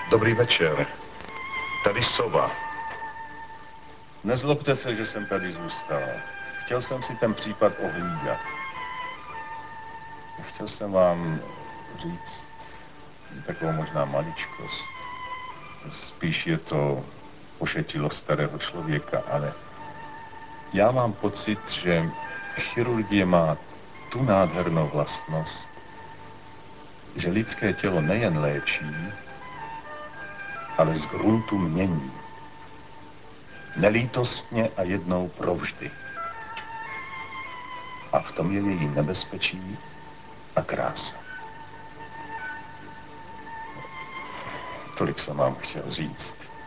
Dobrý večer. Tady Sova. Nezlobte se, že jsem tady zůstal. Chtěl jsem si ten případ ohlídat. Chtěl jsem vám říct takovou možná maličkost. Spíš je to pošetilo starého člověka, ale já mám pocit, že chirurgie má tu nádhernou vlastnost, že lidské tělo nejen léčí, ale z gruntu mění. Nelítostně a jednou provždy. A v tom je její nebezpečí a krása. Tolik jsem vám chtěl říct.